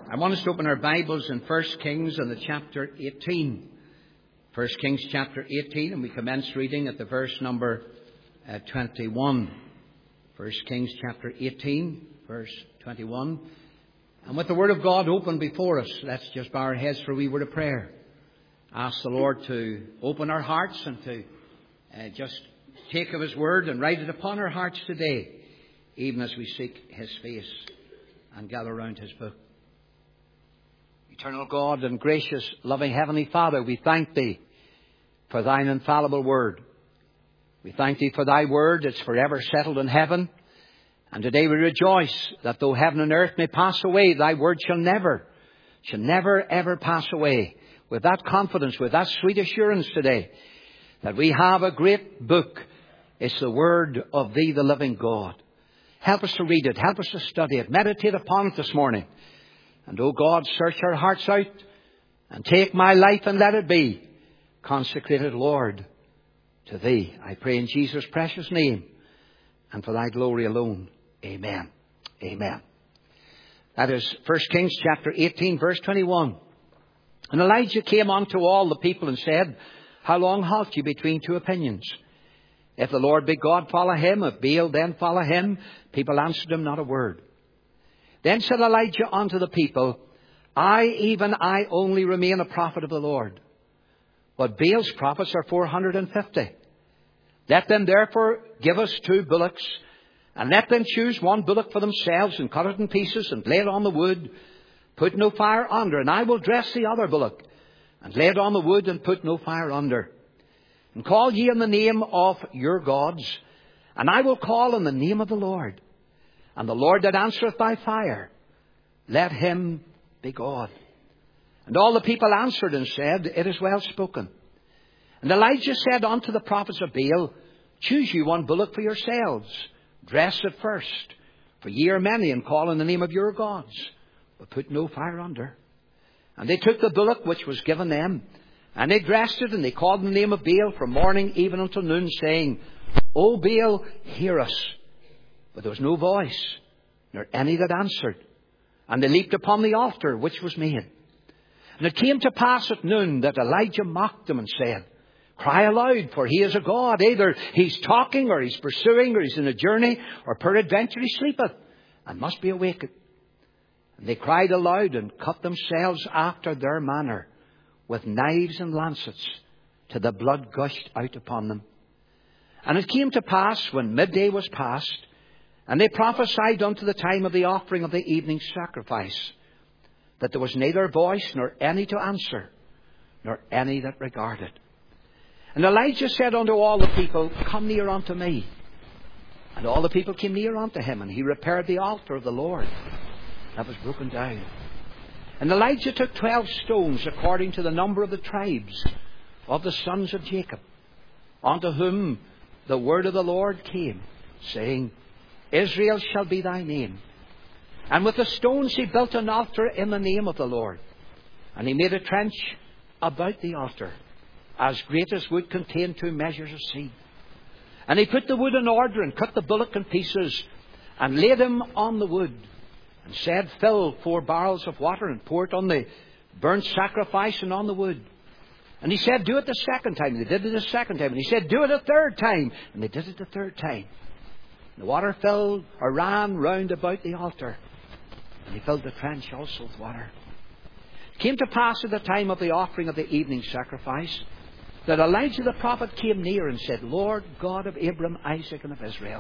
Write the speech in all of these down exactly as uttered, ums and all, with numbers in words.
I want us to open our Bibles in First Kings and the chapter eighteen. First Kings chapter eighteen, and we commence reading at the verse number uh, twenty-one. First Kings chapter eighteen, verse twenty-one. And with the Word of God open before us, let's just bow our heads for a wee word of prayer. Ask the Lord to open our hearts and to uh, just take of His Word and write it upon our hearts today, even as we seek His face and gather round His book. Eternal God and gracious, loving Heavenly Father, we thank Thee for Thine infallible Word. We thank Thee for Thy Word. It's forever settled in heaven. And today we rejoice that though heaven and earth may pass away, Thy Word shall never, shall never ever pass away. With that confidence, with that sweet assurance today, that we have a great book. It's the Word of Thee, the living God. Help us to read it. Help us to study it. Meditate upon it this morning. And, O God, search our hearts out and take my life and let it be consecrated, Lord, to Thee. I pray in Jesus' precious name and for Thy glory alone. Amen. Amen. That is First Kings chapter eighteen, verse twenty-one. And Elijah came unto all the people and said, How long halt ye between two opinions? If the Lord be God, follow Him. If Baal, then follow him. People answered him not a word. Then said Elijah unto the people, I, even I only remain a prophet of the Lord. But Baal's prophets are four hundred and fifty. Let them therefore give us two bullocks, and let them choose one bullock for themselves, and cut it in pieces, and lay it on the wood. Put no fire under, and I will dress the other bullock, and lay it on the wood, and put no fire under. And call ye in the name of your gods, and I will call in the name of the Lord. And the Lord that answereth by fire, let him be God. And all the people answered and said, It is well spoken. And Elijah said unto the prophets of Baal, Choose ye one bullock for yourselves. Dress it first, for ye are many, and call in the name of your gods, but put no fire under. And they took the bullock which was given them, and they dressed it, and they called in the name of Baal from morning even until noon, saying, O Baal, hear us. But there was no voice, nor any that answered. And they leaped upon the altar which was made. And it came to pass at noon that Elijah mocked them and said, Cry aloud, for he is a god. Either he's talking, or he's pursuing, or he's in a journey, or peradventure he sleepeth, and must be awakened. And they cried aloud, and cut themselves after their manner, with knives and lancets, till the blood gushed out upon them. And it came to pass, when midday was past, and they prophesied unto the time of the offering of the evening sacrifice, that there was neither voice nor any to answer, nor any that regarded. And Elijah said unto all the people, Come near unto me. And all the people came near unto him, and he repaired the altar of the Lord that was broken down. And Elijah took twelve stones according to the number of the tribes of the sons of Jacob, unto whom the word of the Lord came, saying, Israel shall be thy name. And with the stones he built an altar in the name of the Lord. And he made a trench about the altar, as great as would contain two measures of seed. And he put the wood in order, and cut the bullock in pieces, and laid him on the wood, and said, Fill four barrels of water, and pour it on the burnt sacrifice and on the wood. And he said, Do it the second time. And they did it the second time. And he said, Do it a third time. And they did it the third time. The water filled or ran round about the altar, and he filled the trench also with water. It came to pass at the time of the offering of the evening sacrifice, that Elijah the prophet came near and said, Lord God of Abraham, Isaac, and of Israel,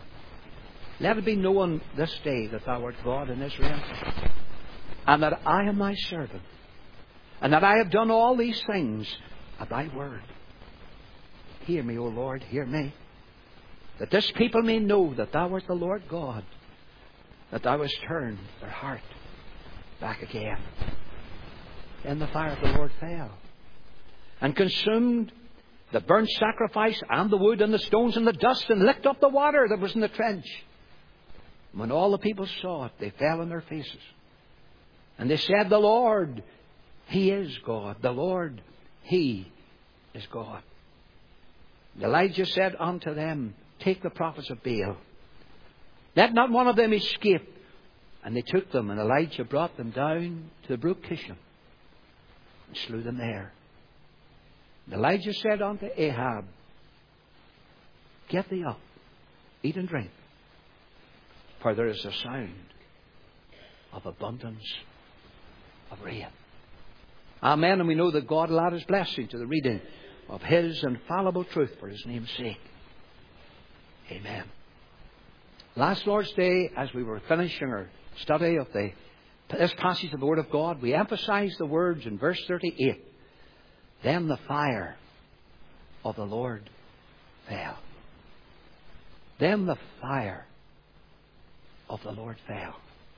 let it be known this day that thou art God in Israel, and that I am thy servant, and that I have done all these things at thy word. Hear me, O Lord, hear me. That this people may know that thou art the Lord God, that thou hast turned their heart back again. Then the fire of the Lord fell, and consumed the burnt sacrifice, and the wood, and the stones, and the dust, and licked up the water that was in the trench. When all the people saw it, they fell on their faces. And they said, The Lord, He is God. The Lord, He is God. And Elijah said unto them, Take the prophets of Baal. Let not one of them escape, And they took them, and Elijah brought them down to the brook Kishon and slew them there. And Elijah said unto Ahab, Get thee up, eat and drink, for there is a sound of abundance of rain. Amen. And we know that God will add His blessing to the reading of His infallible truth for His name's sake. Amen. Last Lord's Day, as we were finishing our study of the, this passage of the Word of God, we emphasized the words in verse thirty-eight. Then the fire of the Lord fell. Then the fire of the Lord fell.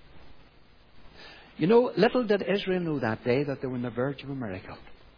You know, little did Israel know that day that they were on the verge of a miracle.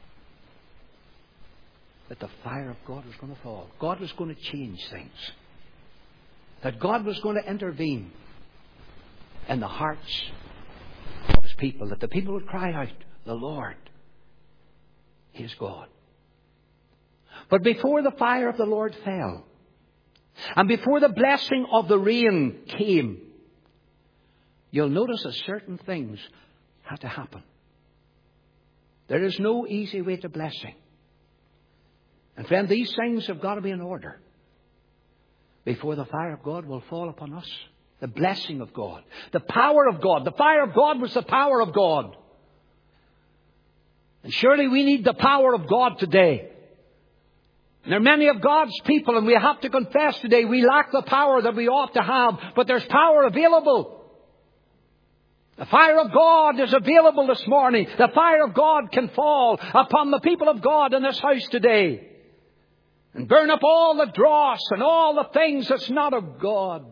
That the fire of God was going to fall. God was going to change things. That God was going to intervene in the hearts of His people. That the people would cry out, The Lord, He is God. But before the fire of the Lord fell, and before the blessing of the rain came, you'll notice that certain things had to happen. There is no easy way to blessing. And friend, these things have got to be in order before the fire of God will fall upon us. The blessing of God. The power of God. The fire of God was the power of God. And surely we need the power of God today. And there are many of God's people, and we have to confess today we lack the power that we ought to have. But there's power available. The fire of God is available this morning. The fire of God can fall upon the people of God in this house today. And burn up all the dross and all the things that's not of God.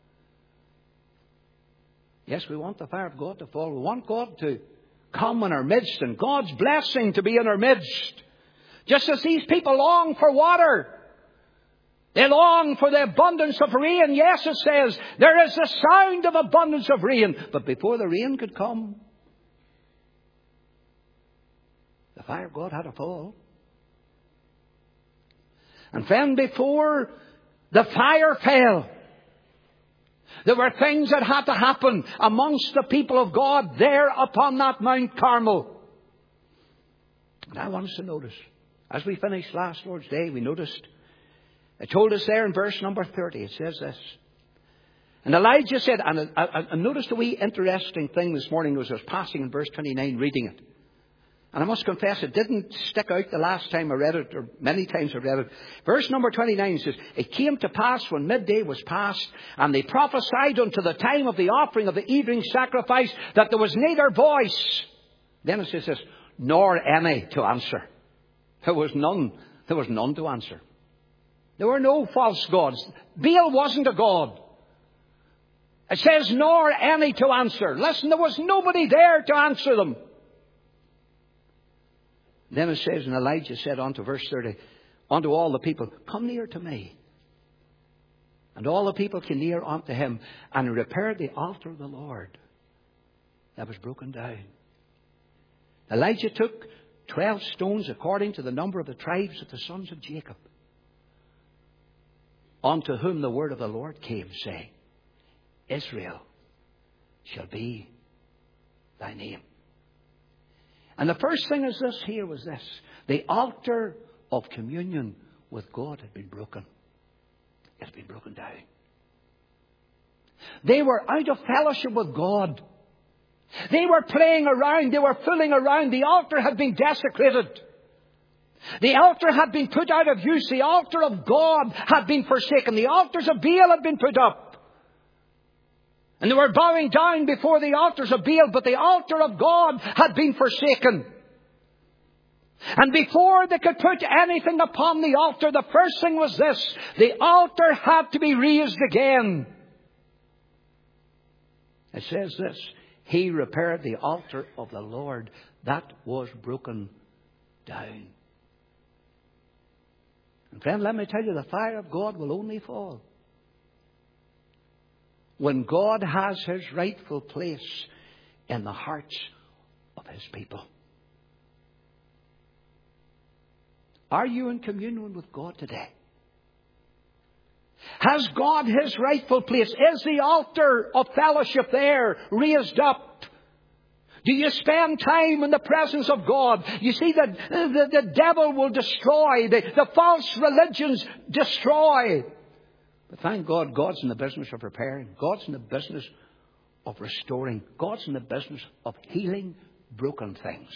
Yes, we want the fire of God to fall. We want God to come in our midst and God's blessing to be in our midst. Just as these people long for water. They long for the abundance of rain. Yes, it says there is the sound of abundance of rain. But before the rain could come, the fire of God had to fall. And then before the fire fell, there were things that had to happen amongst the people of God there upon that Mount Carmel. And I want us to notice, as we finished last Lord's Day, we noticed, it told us there in verse number thirty, it says this. And Elijah said, and I, I, I noticed a wee interesting thing this morning as I was passing in verse twenty-nine, reading it. And I must confess, it didn't stick out the last time I read it, or many times I read it. Verse number twenty-nine says, It came to pass when midday was past, and they prophesied unto the time of the offering of the evening sacrifice, that there was neither voice. Then it says this, nor any to answer. There was none. There was none to answer. There were no false gods. Baal wasn't a god. It says, nor any to answer. Listen, there was nobody there to answer them. Then it says, and Elijah said unto verse thirty, unto all the people, Come near to me. And all the people came near unto him, and repaired the altar of the Lord that was broken down. Elijah took twelve stones according to the number of the tribes of the sons of Jacob, unto whom the word of the Lord came, saying, Israel shall be thy name. And the first thing is this here was this. The altar of communion with God had been broken. It had been broken down. They were out of fellowship with God. They were playing around. They were fooling around. The altar had been desecrated. The altar had been put out of use. The altar of God had been forsaken. The altars of Baal had been put up. And they were bowing down before the altars of Baal, but the altar of God had been forsaken. And before they could put anything upon the altar, the first thing was this. The altar had to be raised again. It says this. He repaired the altar of the Lord that was broken down. And friend, let me tell you, the fire of God will only fall when God has His rightful place in the hearts of His people. Are you in communion with God today? Has God His rightful place? Is the altar of fellowship there raised up? Do you spend time in the presence of God? You see that the, the devil will destroy. The, the false religions destroy. But thank God, God's in the business of repairing. God's in the business of restoring. God's in the business of healing broken things.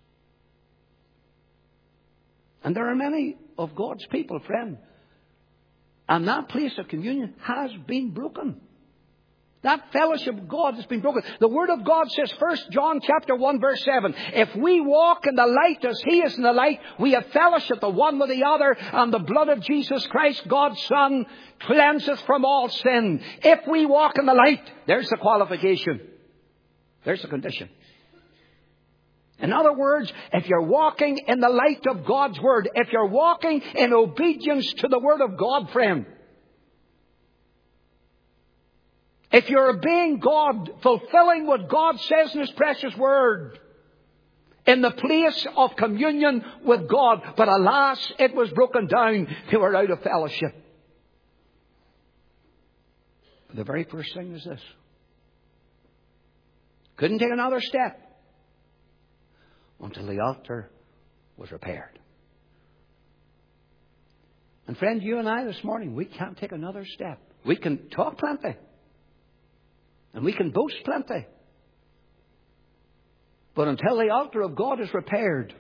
And there are many of God's people, friend. And that place of communion has been broken. That fellowship of God has been broken. The Word of God says, First John chapter one verse seven, if we walk in the light as He is in the light, we have fellowship the one with the other, and the blood of Jesus Christ, God's Son, cleanseth from all sin. If we walk in the light, there's the qualification. There's the condition. In other words, if you're walking in the light of God's Word, if you're walking in obedience to the Word of God, friend, if you're obeying God, fulfilling what God says in His precious Word, in the place of communion with God, but alas, it was broken down, they were out of fellowship. The very first thing is this. Couldn't take another step until the altar was repaired. And friend, you and I this morning, we can't take another step. We can talk plenty. And we can boast plenty. But until the altar of God is repaired,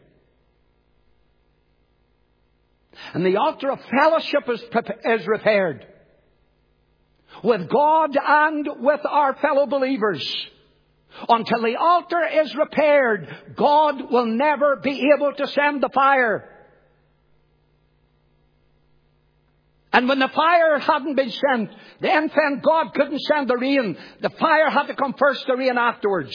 and the altar of fellowship is, is repaired, with God and with our fellow believers, until the altar is repaired, God will never be able to send the fire. And when the fire hadn't been sent, then when God couldn't send the rain, the fire had to come first, the rain afterwards.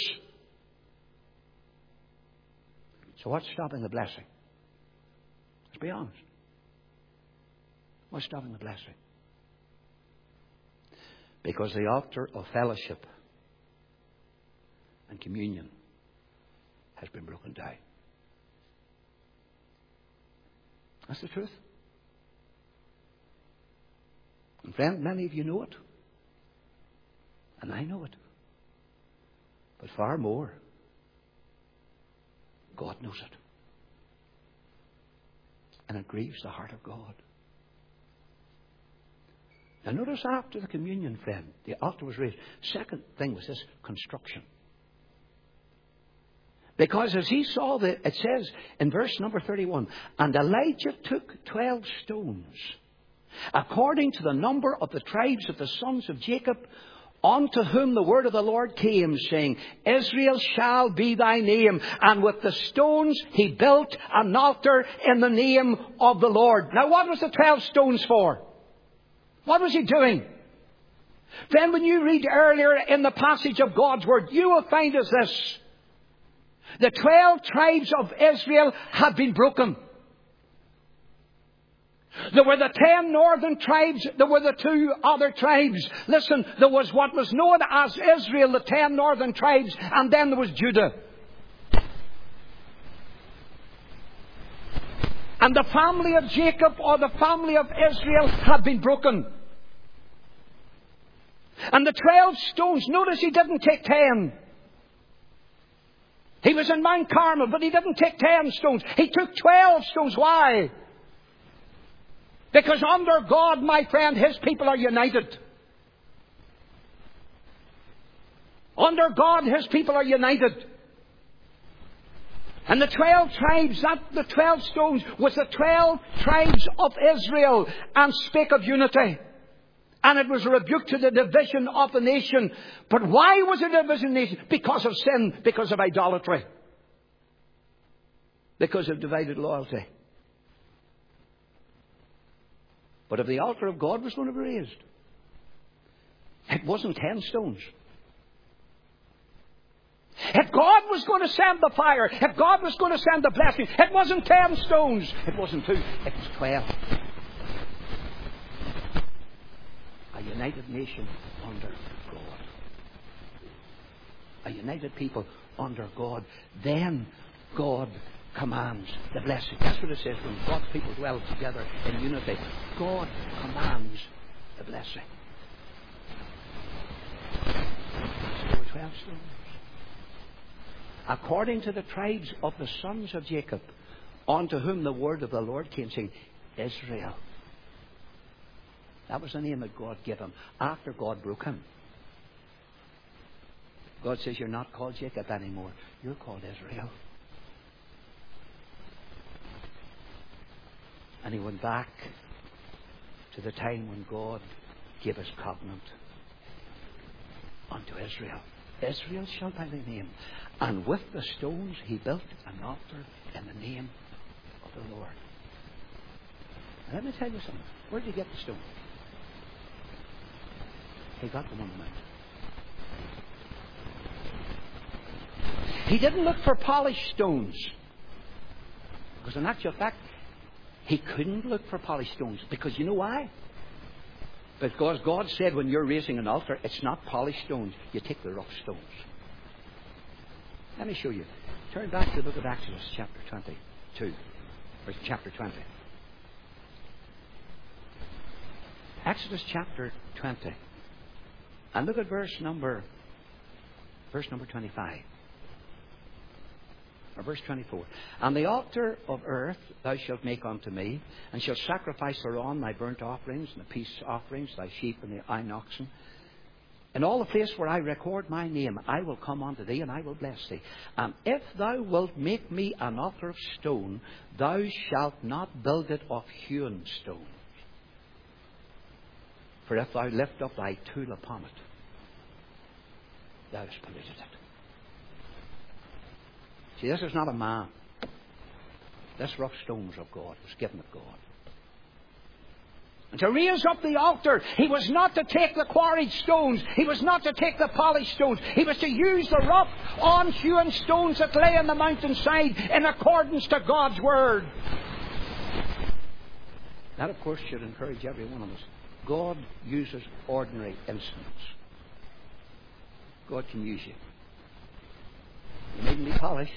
So what's stopping the blessing? Let's be honest. What's stopping the blessing? Because the altar of fellowship and communion has been broken down. That's the truth. And friend, many of you know it. And I know it. But far more, God knows it. And it grieves the heart of God. Now notice after the communion, friend, the altar was raised. Second thing was this, construction. Because as he saw the, it says in verse number thirty-one, and Elijah took twelve stones, according to the number of the tribes of the sons of Jacob, unto whom the word of the Lord came, saying, Israel shall be thy name. And with the stones he built an altar in the name of the Lord. Now what was the twelve stones for? What was he doing? Then when you read earlier in the passage of God's word, you will find as this. The twelve tribes of Israel had been broken. There were the ten northern tribes. There were the two other tribes. Listen, there was what was known as Israel, the ten northern tribes, and then there was Judah. And the family of Jacob, or the family of Israel, had been broken. And the twelve stones, notice he didn't take ten. He was in Mount Carmel, but he didn't take ten stones. He took twelve stones. Why? Because under God, my friend, His people are united. Under God, His people are united. And the twelve tribes, that the twelve stones, was the twelve tribes of Israel, and spake of unity. And it was a rebuke to the division of the nation. But why was it a division of the nation? Because of sin, because of idolatry. Because of divided loyalty. But if the altar of God was going to be raised, it wasn't ten stones. If God was going to send the fire, if God was going to send the blessing, it wasn't ten stones. It wasn't two. It was twelve. A united nation under God. A united people under God. Then God commands the blessing. That's what it says when God's people dwell together in unity. God commands the blessing. So there were twelve stones. According to the tribes of the sons of Jacob, unto whom the word of the Lord came, saying, Israel. That was the name that God gave him after God broke him. God says, you're not called Jacob anymore. You're called Israel. And he went back to the time when God gave his covenant unto Israel. Israel shall be thy name. And with the stones he built an altar in the name of the Lord. Now let me tell you something. Where did he get the stone? He got them on the mountain. He didn't look for polished stones. Because in actual fact, he couldn't look for polished stones. Because you know why? Because God said when you're raising an altar, it's not polished stones. You take the rough stones. Let me show you. Turn back to the book of Exodus, chapter twenty-two. Or chapter twenty. Exodus chapter twenty. And look at verse number, verse number twenty-five. Or verse twenty-four. And the altar of earth thou shalt make unto me, and shalt sacrifice thereon thy burnt offerings, and the peace offerings, thy sheep and the thine oxen. In all the place where I record my name, I will come unto thee, and I will bless thee. And if thou wilt make me an altar of stone, thou shalt not build it of hewn stones. For if thou lift up thy tool upon it, thou hast polluted it. See, this is not a man. This rough stone was of God. It was given of God. And to raise up the altar, he was not to take the quarried stones. He was not to take the polished stones. He was to use the rough, unhewn stones that lay on the mountainside in accordance to God's word. That, of course, should encourage every one of us. God uses ordinary instruments. God can use you. You mightn't be polished.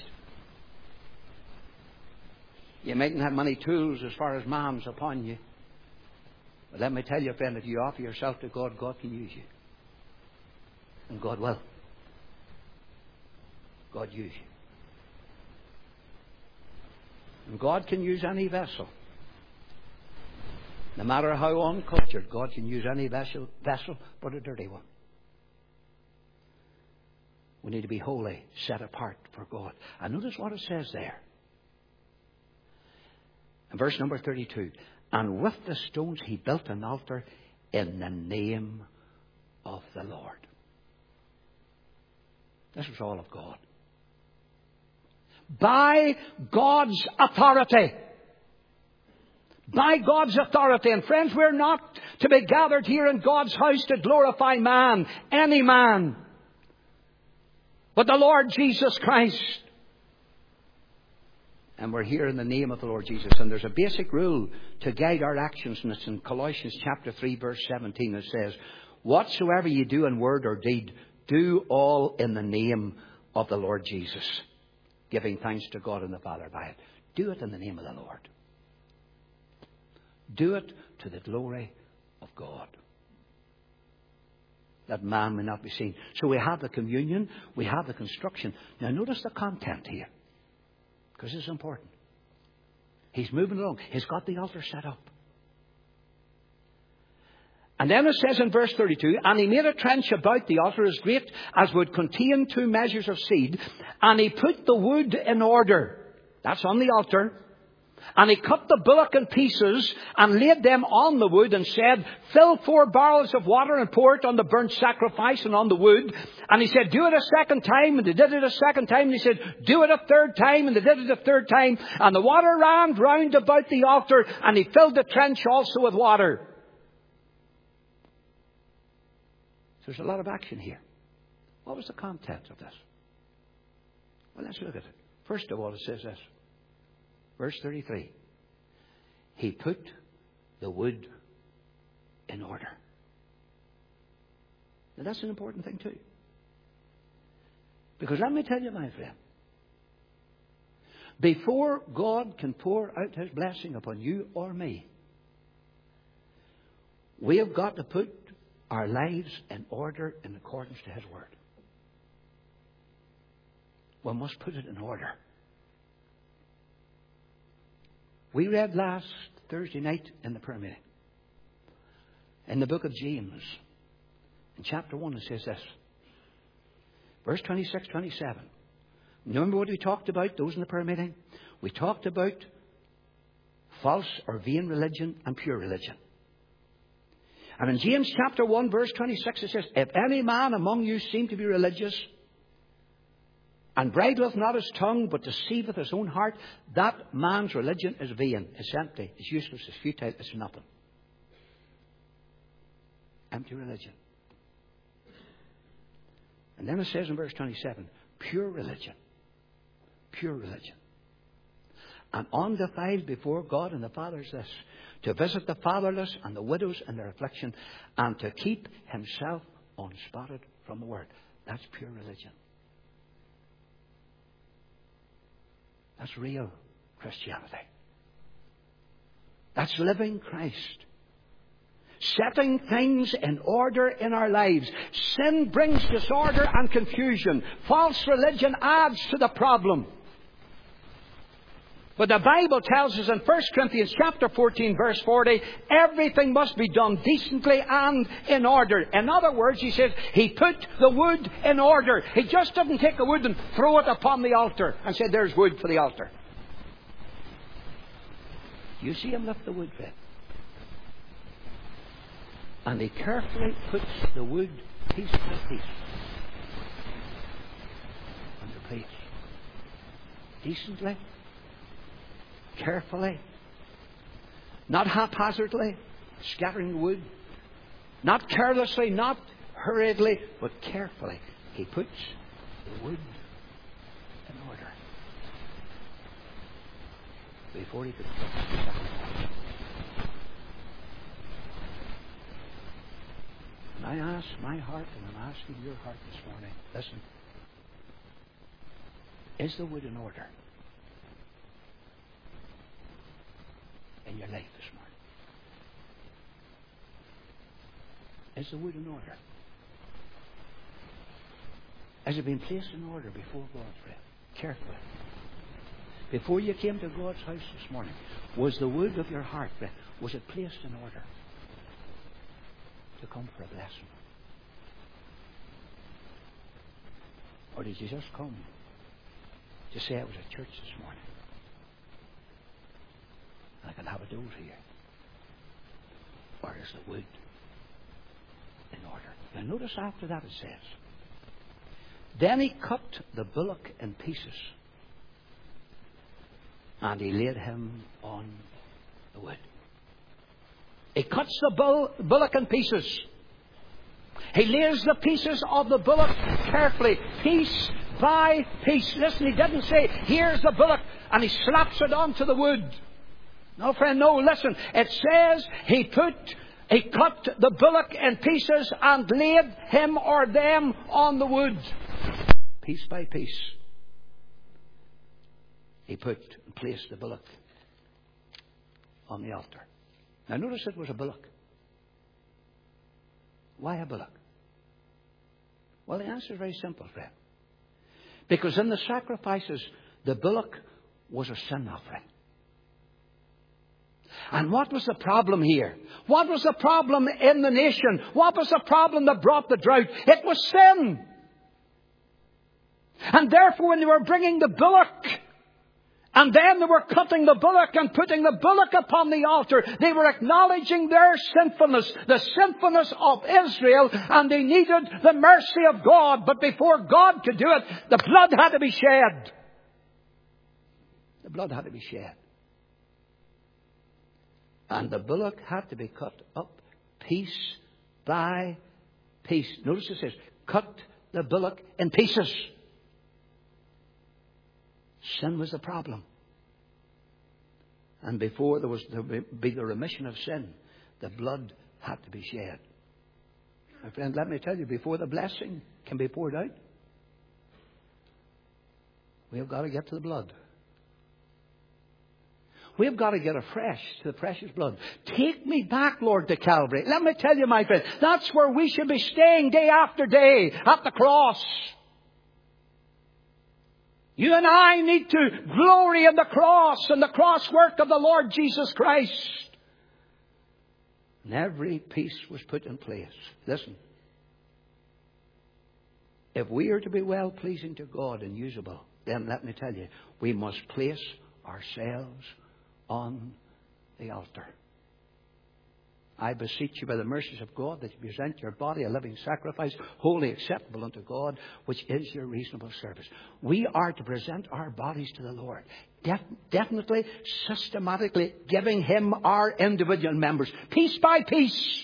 You mightn't have many tools as far as man's upon you. But let me tell you, friend, if you offer yourself to God, God can use you. And God will. God use you. And God can use any vessel. No matter how uncultured, God can use any vessel, vessel but a dirty one. We need to be holy, set apart for God. And notice what it says there. In verse number thirty-two. And with the stones he built an altar in the name of the Lord. This was all of God. By God's authority. By God's authority. And friends, we're not to be gathered here in God's house to glorify man, any man, but the Lord Jesus Christ. And we're here in the name of the Lord Jesus. And there's a basic rule to guide our actions. And it's in Colossians chapter three, verse seventeen. It says, whatsoever you do in word or deed, do all in the name of the Lord Jesus, giving thanks to God and the Father by it. Do it in the name of the Lord. Do it to the glory of God, that man may not be seen. So we have the communion, we have the construction. Now notice the content here, because it's important. He's moving along. He's got the altar set up. And then it says in verse thirty-two, and he made a trench about the altar as great as would contain two measures of seed, and he put the wood in order. That's on the altar. And he cut the bullock in pieces and laid them on the wood and said, fill four barrels of water and pour it on the burnt sacrifice and on the wood. And he said, do it a second time. And they did it a second time. And he said, do it a third time. And they did it a third time. And the water ran round about the altar. And he filled the trench also with water. So there's a lot of action here. What was the content of this? Well, let's look at it. First of all, it says this. Verse thirty-three. He put the wood in order. Now that's an important thing too. Because let me tell you, my friend, before God can pour out His blessing upon you or me, We have got to put our lives in order in accordance to His Word. We must put it in order. We read last Thursday night in the prayer meeting, in the book of James, in chapter one, it says this, verse twenty-six, twenty-seven. Remember what we talked about, those in the prayer meeting? We talked about false or vain religion and pure religion. And in James chapter one, verse twenty-six, it says, if any man among you seem to be religious, and bridleth not his tongue, but deceiveth his own heart, that man's religion is vain, it's empty, it's useless, it's futile, it's nothing. Empty religion. And then it says in verse twenty-seven, pure religion. Pure religion. And undefiled before God and the Father is this, to visit the fatherless and the widows in their affliction, and to keep himself unspotted from the world. That's pure religion. That's real Christianity. That's living Christ. Setting things in order in our lives. Sin brings disorder and confusion. False religion adds to the problem. But the Bible tells us in First Corinthians chapter fourteen, verse forty, everything must be done decently and in order. In other words, he says, he put the wood in order. He just didn't take the wood and throw it upon the altar and say, there's wood for the altar. You see him lift the wood, friend. And he carefully puts the wood piece by piece under place. Decently. Carefully, not haphazardly, scattering wood, not carelessly, not hurriedly, but carefully. He puts the wood in order before he could put the sacrifice. And I ask my heart, and I'm asking your heart this morning, listen, is the wood in order in your life this morning? Is the wood in order? Has it been placed in order before God's friend? Carefully. Before you came to God's house this morning, was the wood of your heart, was it placed in order to come for a blessing? Or did you just come to say it was at church this morning? I can have a doze here. Or is the wood in order? Now notice after that it says, then he cut the bullock in pieces, and he laid him on the wood. He cuts the bull, bullock in pieces. He lays the pieces of the bullock carefully, piece by piece. Listen, he didn't say, here's the bullock, and he slaps it onto the wood. No, friend, no, listen. It says he put, he cut the bullock in pieces and laid him or them on the wood. Piece by piece. He put and placed the bullock on the altar. Now notice it was a bullock. Why a bullock? Well, the answer is very simple, friend. Because in the sacrifices, the bullock was a sin offering. And what was the problem here? What was the problem in the nation? What was the problem that brought the drought? It was sin. And therefore, when they were bringing the bullock, and then they were cutting the bullock and putting the bullock upon the altar, they were acknowledging their sinfulness, the sinfulness of Israel, and they needed the mercy of God. But before God could do it, the blood had to be shed. The blood had to be shed. And the bullock had to be cut up piece by piece. Notice it says, cut the bullock in pieces. Sin was the problem. And before there was to be the remission of sin, the blood had to be shed. My friend, let me tell you, before the blessing can be poured out, we have got to get to the blood. We've got to get afresh to the precious blood. Take me back, Lord, to Calvary. Let me tell you, my friend, that's where we should be staying day after day, at the cross. You and I need to glory in the cross and the cross work of the Lord Jesus Christ. And every piece was put in place. Listen. If we are to be well-pleasing to God and usable, then let me tell you, we must place ourselves on the altar. I beseech you by the mercies of God that you present your body a living sacrifice, wholly acceptable unto God, which is your reasonable service. We are to present our bodies to the Lord. Def- definitely, systematically giving Him our individual members, piece by piece.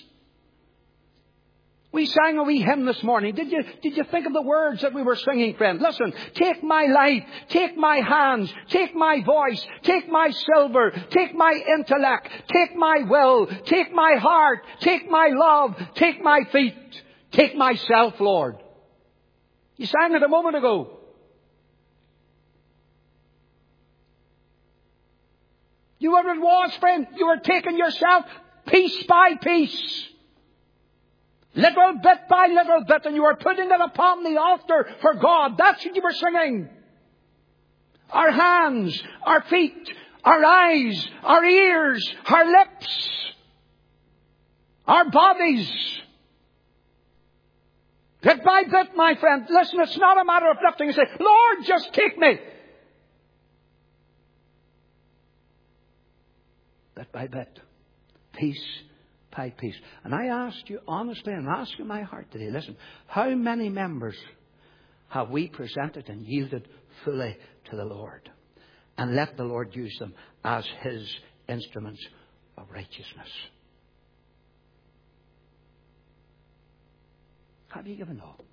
We sang a wee hymn this morning. Did you, did you think of the words that we were singing, friend? Listen, take my life, take my hands, take my voice, take my silver, take my intellect, take my will, take my heart, take my love, take my feet, take myself, Lord. You sang it a moment ago. You know what it was, friend? You were taking yourself piece by piece. Little bit by little bit, and you were putting it upon the altar for God. That's what you were singing. Our hands, our feet, our eyes, our ears, our lips, our bodies. Bit by bit, my friend. Listen, it's not a matter of lifting and saying, Lord, just take me. Bit by bit. Piece by piece. And I asked you honestly, and I'm asking my heart today, listen, how many members have we presented and yielded fully to the Lord? And let the Lord use them as His instruments of righteousness. Have you given all?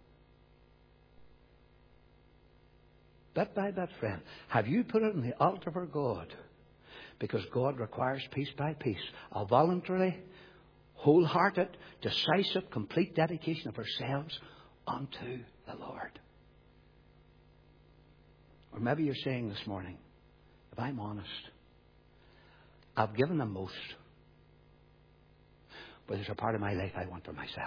Bit by bit, friend. Have you put it on the altar for God? Because God requires piece by piece a voluntary, wholehearted, decisive, complete dedication of ourselves unto the Lord. Or maybe you're saying this morning, if I'm honest, I've given the most, but there's a part of my life I want for myself.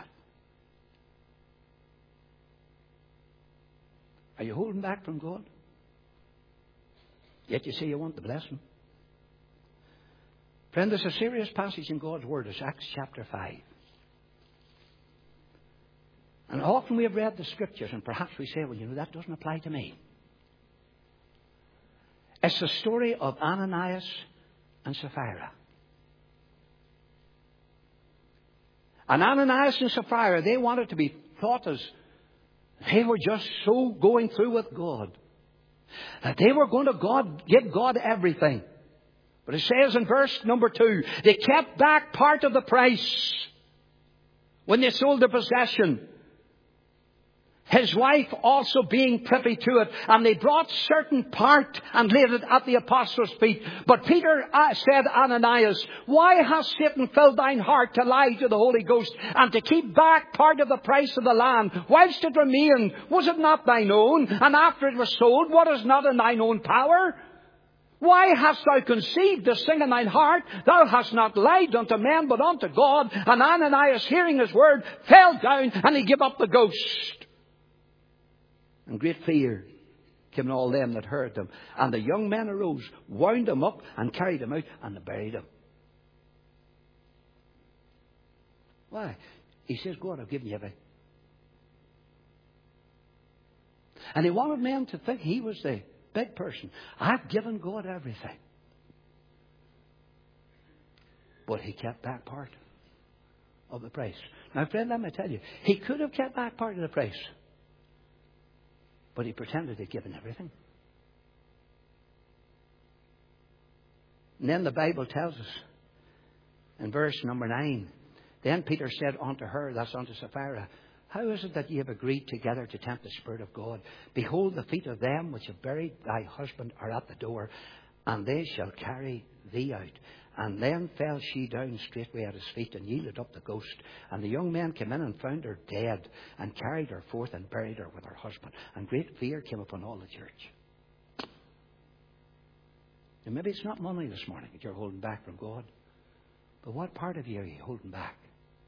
Are you holding back from God? Yet you say you want the blessing. Friend, there's a serious passage in God's Word. It's Acts chapter five. And often we have read the Scriptures and perhaps we say, well, you know, that doesn't apply to me. It's the story of Ananias and Sapphira. And Ananias and Sapphira, they wanted to be thought as they were just so going through with God that they were going to God, give God everything. But it says in verse number two, they kept back part of the price when they sold their possession. His wife also being privy to it. And they brought certain part and laid it at the apostles' feet. But Peter said, Ananias, why has Satan filled thine heart to lie to the Holy Ghost and to keep back part of the price of the land whilst it remained? Was it not thine own? And after it was sold, what is not in thine own power? Why hast thou conceived this thing in thine heart? Thou hast not lied unto men, but unto God. And Ananias, hearing his word, fell down, and he gave up the ghost. And great fear came on all them that heard them. And the young men arose, wound him up, and carried him out, and they buried him. Why? He says, God, I've given you everything. And he wanted men to think he was the big person. I've given God everything. But he kept back part of the price. Now, friend, let me tell you, he could have kept back part of the price. But he pretended he'd given everything. And then the Bible tells us in verse number nine, then Peter said unto her, that's unto Sapphira, how is it that ye have agreed together to tempt the Spirit of God? Behold, the feet of them which have buried thy husband are at the door, and they shall carry thee out. And then fell she down straightway at his feet, and yielded up the ghost. And the young men came in and found her dead, and carried her forth and buried her with her husband. And great fear came upon all the church. And maybe it's not money this morning that you're holding back from God. But what part of you are you holding back?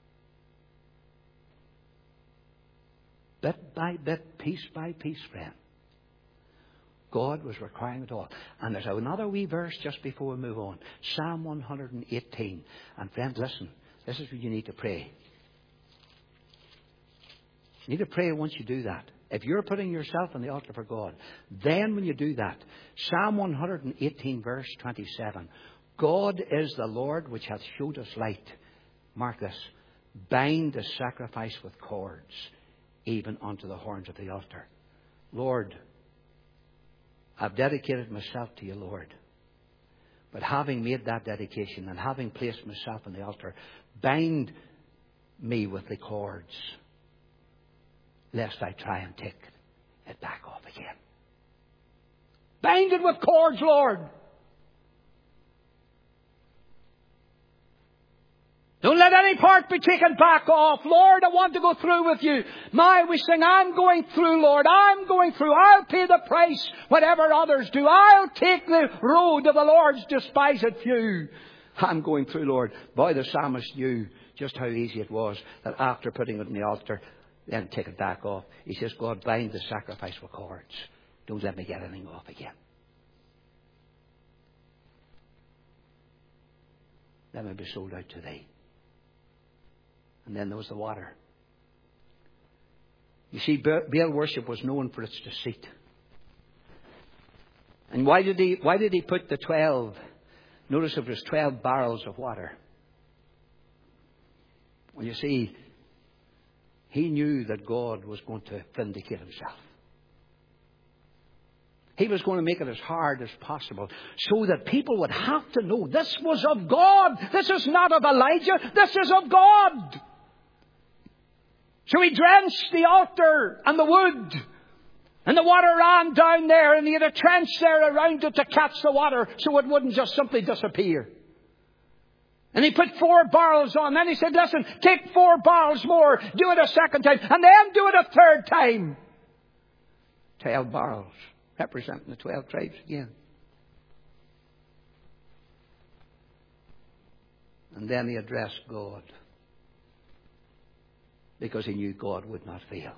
Bit by bit, piece by piece, friend. God was requiring it all. And there's another wee verse just before we move on. Psalm one hundred eighteen. And friend, listen. This is what you need to pray. You need to pray once you do that. If you're putting yourself on the altar for God, then when you do that, Psalm one hundred eighteen verse twenty-seven. God is the Lord which hath showed us light. Mark this. Bind the sacrifice with cords, even unto the horns of the altar. Lord, I've dedicated myself to you, Lord. But having made that dedication and having placed myself on the altar, bind me with the cords, lest I try and take it back off again. Bind it with cords, Lord. Don't let any part be taken back off. Lord, I want to go through with you. My, we sing, I'm going through, Lord. I'm going through. I'll pay the price, whatever others do. I'll take the road of the Lord's despised few. I'm going through, Lord. Boy, the psalmist knew just how easy it was that after putting it on the altar, then take it back off. He says, God, bind the sacrifice with cords. Don't let me get anything off again. Let me be sold out to thee. And then there was the water. You see, Baal worship was known for its deceit. And why did he, why did he put the twelve? Notice it was twelve barrels of water. Well, you see, he knew that God was going to vindicate himself. He was going to make it as hard as possible so that people would have to know this was of God. This is not of Elijah. This is of God. So he drenched the altar and the wood. And the water ran down there, and he had a trench there around it to catch the water so it wouldn't just simply disappear. And he put four barrels on. Then he said, listen, take four barrels more. Do it a second time. And then do it a third time. Twelve barrels, representing the twelve tribes again. And then he addressed God, because he knew God would not fail.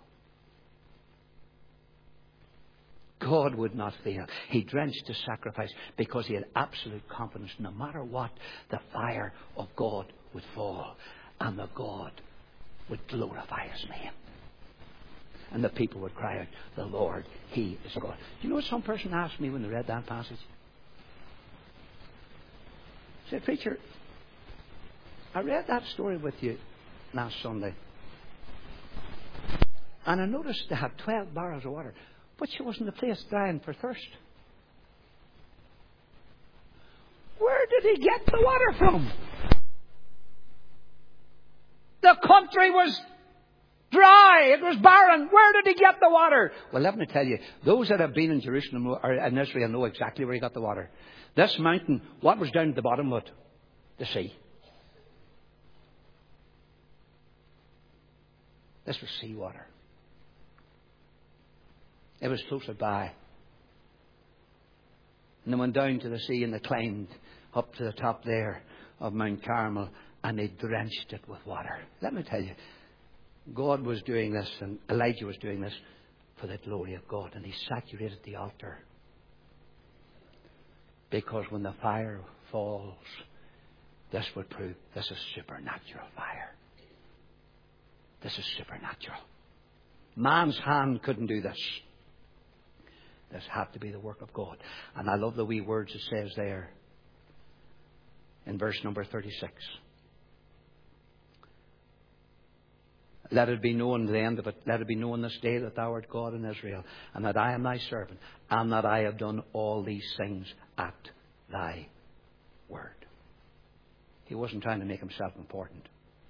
God would not fail. He drenched the sacrifice because he had absolute confidence no matter what, the fire of God would fall and the God would glorify his name. And the people would cry out, the Lord, he is God. Do you know what some person asked me when they read that passage? He said, preacher, I read that story with you last Sunday. And I noticed they had twelve barrels of water. But she wasn't the place dying for thirst. Where did he get the water from? The country was dry. It was barren. Where did he get the water? Well, let me tell you, those that have been in Jerusalem or in Israel know exactly where he got the water. This mountain, what was down at the bottom of it? The sea. This was seawater. It was closer by. And they went down to the sea and they climbed up to the top there of Mount Carmel and they drenched it with water. Let me tell you, God was doing this and Elijah was doing this for the glory of God. And he saturated the altar. Because when the fire falls, this would prove this is supernatural fire. This is supernatural. Man's hand couldn't do this. This had to be the work of God. And I love the wee words it says there in verse number thirty-six. Let it be known, the end of it, let it be known this day that thou art God in Israel, and that I am thy servant, and that I have done all these things at thy word. He wasn't trying to make himself important.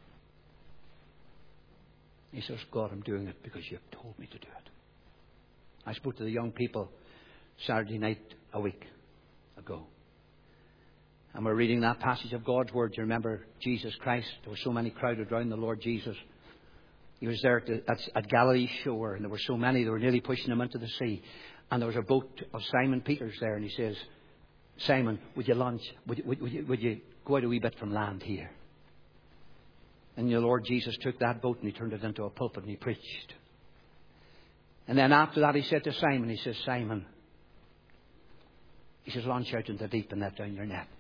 He says, God, I'm doing it because you've told me to do it. I spoke to the young people Saturday night a week ago. And we're reading that passage of God's Word. You remember Jesus Christ? There were so many crowded around the Lord Jesus. He was there at, at, at Galilee's shore, and there were so many, they were nearly pushing him into the sea. And there was a boat of Simon Peter's there, and he says, Simon, would you lunch? Would you, would, would, you, would you go out a wee bit from land here? And the Lord Jesus took that boat and he turned it into a pulpit and he preached. And then after that he said to Simon, he says, Simon, he says, launch out into the deep and let down your net.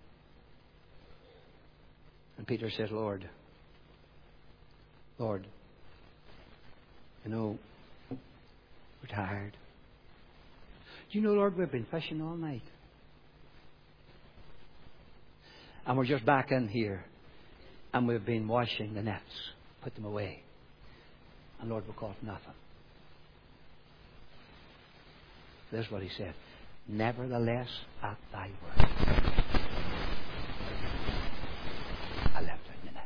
And Peter says, Lord, Lord, you know, we're tired. Do you know, Lord, we've been fishing all night. And we're just back in here. And we've been washing the nets. Put them away. And Lord, we caught nothing. This is what he said. Nevertheless, at thy word, I left out the net.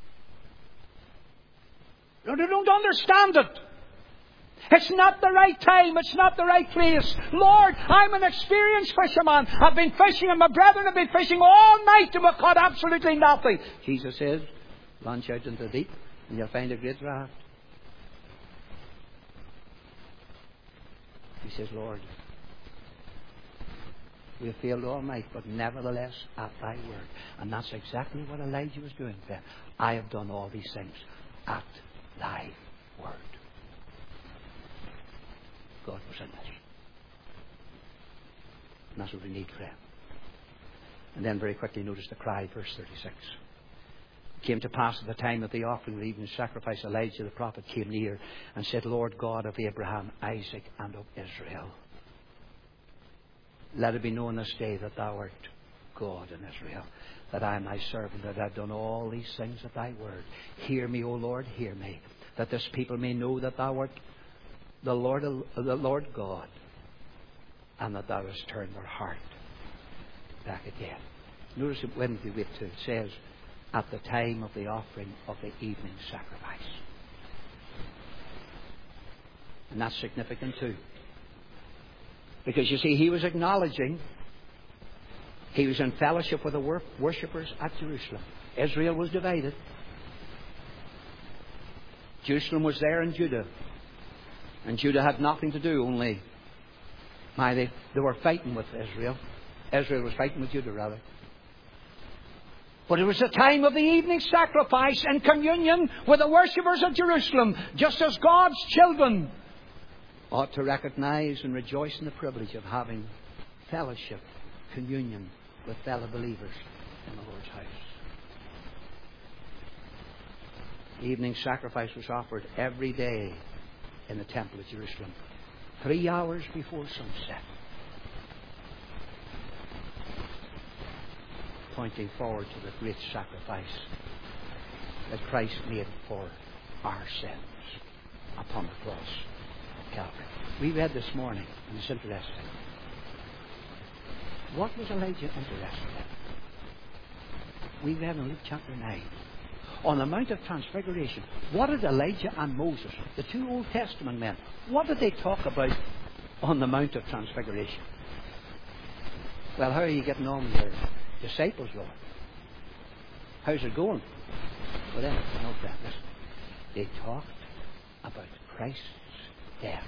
Lord, I don't understand it. It's not the right time. It's not the right place. Lord, I'm an experienced fisherman. I've been fishing and my brethren have been fishing all night and we've caught absolutely nothing. Jesus says, launch out into the deep and you'll find a great draft. He says, Lord, we have failed all night, but nevertheless at thy word. And that's exactly what Elijah was doing there. I have done all these things at thy word. God was in it. And that's what we need, friend. And then very quickly notice the cry, verse thirty-six. It came to pass at the time of the offering of the evening sacrifice, Elijah the prophet came near and said, Lord God of Abraham, Isaac, and of Israel, let it be known this day that thou art God in Israel, that I am thy servant, that I have done all these things at thy word. Hear me, O Lord, hear me, that this people may know that thou art the Lord, the Lord God, and that thou hast turned their heart back again. Notice it when we wait to it says, at the time of the offering of the evening sacrifice. And that's significant too. Because you see, he was acknowledging he was in fellowship with the worshippers at Jerusalem. Israel was divided. Jerusalem was there in Judah. And Judah had nothing to do, only my, they, they were fighting with Israel. Israel was fighting with Judah, rather. But it was the time of the evening sacrifice and communion with the worshippers of Jerusalem, just as God's children ought to recognize and rejoice in the privilege of having fellowship, communion with fellow believers in the Lord's house. The evening sacrifice was offered every day in the temple of Jerusalem, three hours before sunset, pointing forward to the great sacrifice that Christ made for our sins upon the cross of Calvary. We read this morning, and it's interesting. What was Elijah interested in? We read in Luke chapter nine. On the Mount of Transfiguration, what did Elijah and Moses, the two Old Testament men, what did they talk about on the Mount of Transfiguration? Well, how are you getting on with your disciples, Lord? How's it going? Well, then, no, friend, listen. They talked about Christ's death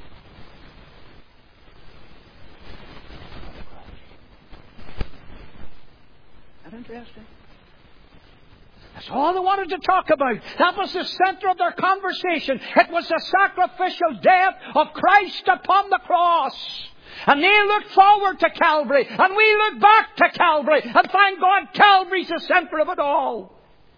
on the cross. Isn't that interesting? That's all they wanted to talk about. That was the center of their conversation. It was the sacrificial death of Christ upon the cross. And they looked forward to Calvary. And we look back to Calvary. And thank God Calvary's the center of it all.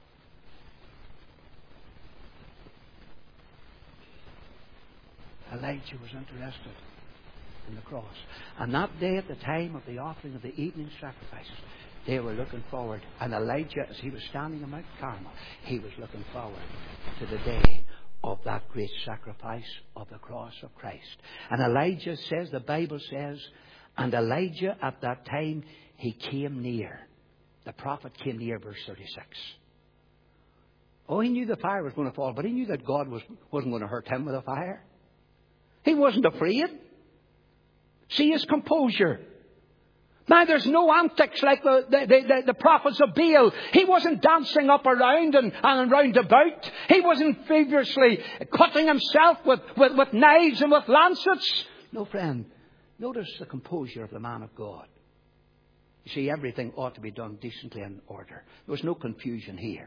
Elijah was interested in the cross. And that day at the time of the offering of the evening sacrifices, they were looking forward. And Elijah, as he was standing on Mount Carmel, he was looking forward to the day of that great sacrifice of the cross of Christ. And Elijah says, the Bible says, and Elijah at that time, he came near. The prophet came near, verse thirty-six. Oh, he knew the fire was going to fall, but he knew that God was, wasn't going to hurt him with the fire. He wasn't afraid. See his composure. Now, there's no antics like the, the, the, the prophets of Baal. He wasn't dancing up around and, and round about. He wasn't feverishly cutting himself with, with, with knives and with lancets. No, friend. Notice the composure of the man of God. You see, everything ought to be done decently and in order. There was no confusion here.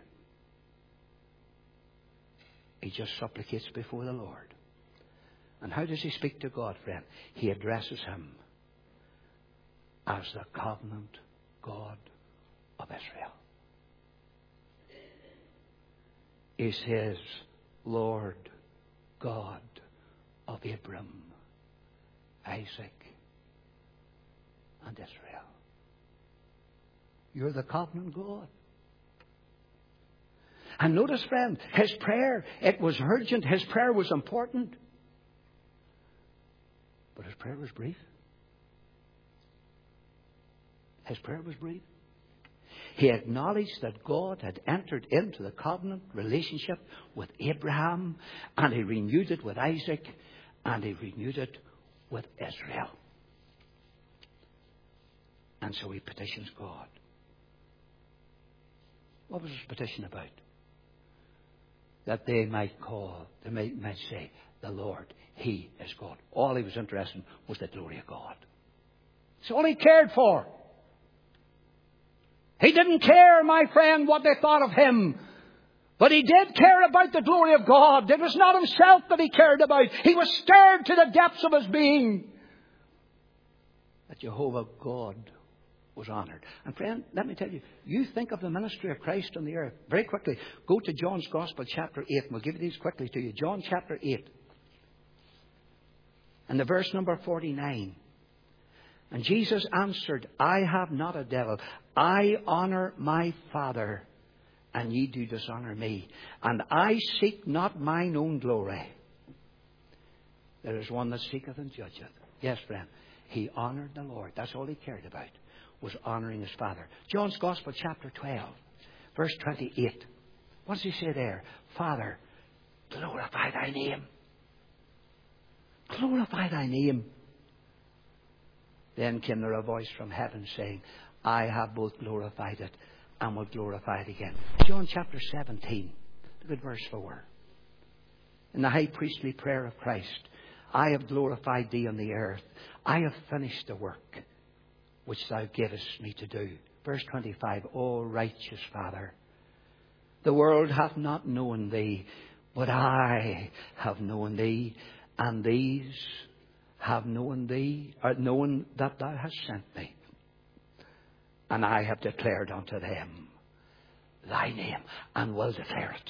He just supplicates before the Lord. And how does he speak to God, friend? He addresses him as the covenant God of Israel. He says, Lord God of Abraham, Isaac, and Israel. You're the covenant God. And notice, friend, his prayer, it was urgent. His prayer was important. But his prayer was brief. His prayer was brief. He acknowledged that God had entered into the covenant relationship with Abraham, and he renewed it with Isaac, and he renewed it with Israel. And so he petitions God. What was his petition about? That they might call, they might, might say, the Lord, He is God. All he was interested in was the glory of God. It's all he cared for. He didn't care, my friend, what they thought of him. But he did care about the glory of God. It was not himself that he cared about. He was stirred to the depths of his being that Jehovah God was honoured. And friend, let me tell you, you think of the ministry of Christ on the earth. Very quickly, go to John's Gospel, chapter eight. And we'll give these quickly to you. John chapter eight. And the verse number forty-nine. And Jesus answered, I have not a devil. I honour my Father, and ye do dishonour me. And I seek not mine own glory. There is one that seeketh and judgeth. Yes, friend. He honoured the Lord. That's all he cared about, was honouring his Father. John's Gospel, chapter twelve, verse twenty-eight. What does he say there? Father, glorify thy name. Glorify thy name. Then came there a voice from heaven saying, I have both glorified it and will glorify it again. John chapter seventeen. Look at verse four. In the high priestly prayer of Christ, I have glorified thee on the earth. I have finished the work which thou gavest me to do. Verse twenty-five. O righteous Father, the world hath not known thee, but I have known thee, and these have known thee, or known that thou hast sent me. And I have declared unto them thy name, and will declare it.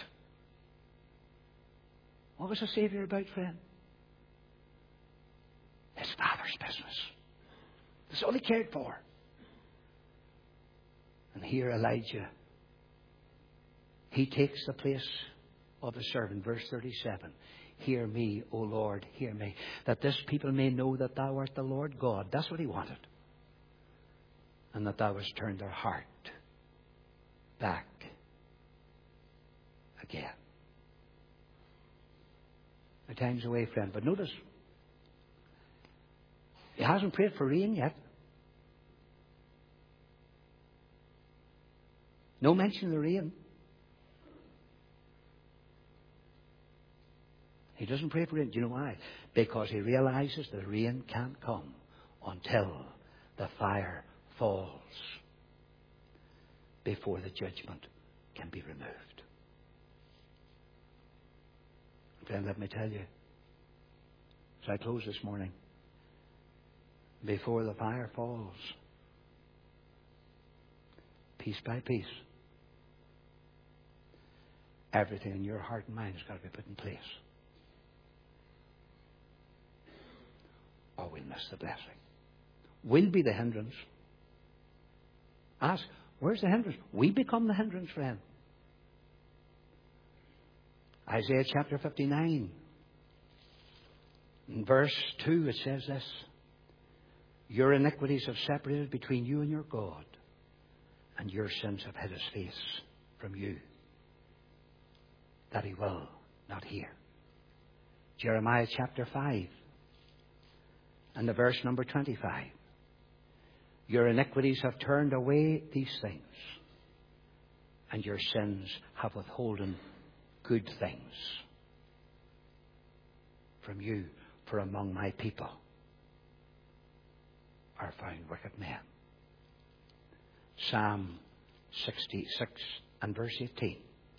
What was the Saviour about, friend? His Father's business. That's all he cared for. And here Elijah, he takes the place of the servant. Verse thirty-seven. Hear me, O Lord, hear me, that this people may know that thou art the Lord God. That's what he wanted. And that thou hast turned their heart back again. The time's away, friend. But notice, he hasn't prayed for rain yet. No mention of the rain. He doesn't pray for rain. Do you know why? Because he realizes the rain can't come until the fire falls before the judgment can be removed. Friend, let me tell you, as I close this morning, before the fire falls, piece by piece, everything in your heart and mind has got to be put in place. Or we'll miss the blessing. We'll be the hindrance. Ask, where's the hindrance? We become the hindrance, friend. Isaiah chapter fifty-nine. In verse two it says this. Your iniquities have separated between you and your God, and your sins have hid his face from you, that he will not hear. Jeremiah chapter five. And the verse number twenty-five. Your iniquities have turned away these things, and your sins have withholden good things from you, for among my people are found wicked men. Psalm sixty-six and verse eighteen.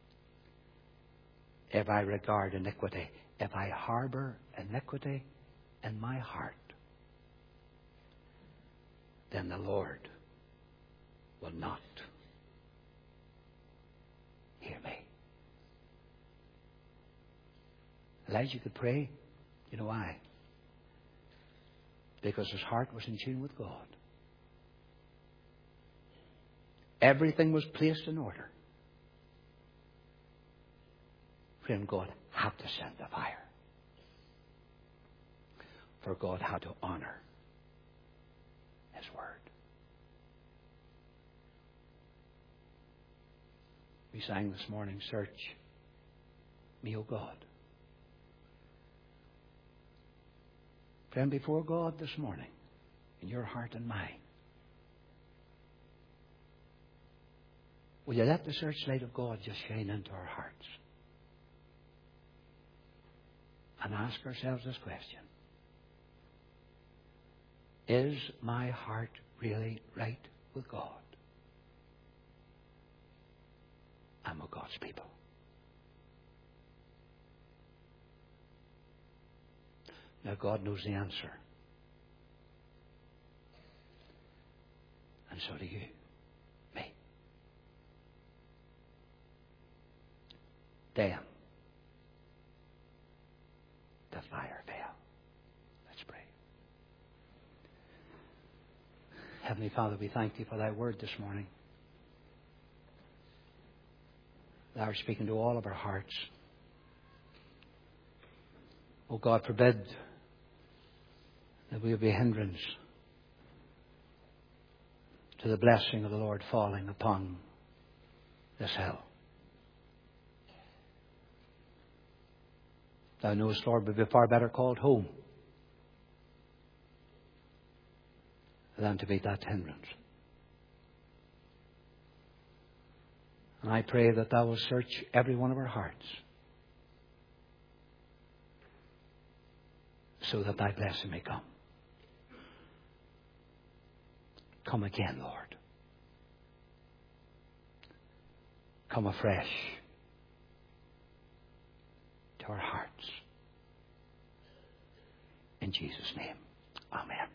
If I regard iniquity, if I harbor iniquity in my heart, then the Lord will not hear me. Elijah could pray. You know why? Because his heart was in tune with God. Everything was placed in order. Friend, God had to send the fire. For God had to honor His word. We sang this morning, search me, O God. Friend, before God this morning, in your heart and mine, will you let the searchlight of God just shine into our hearts? And ask ourselves this question. Is my heart really right with God? I'm with God's people. Now God knows the answer. And so do you. Me. Then the fire fell. Let's pray. Heavenly Father, we thank Thee for Thy word this morning. Thou art speaking to all of our hearts. Oh God, forbid that we will be a hindrance to the blessing of the Lord falling upon this hill. Thou knowest, Lord, we'd be far better called home than to be that hindrance. And I pray that Thou will search every one of our hearts so that Thy blessing may come. Come again, Lord. Come afresh to our hearts. In Jesus' name, amen.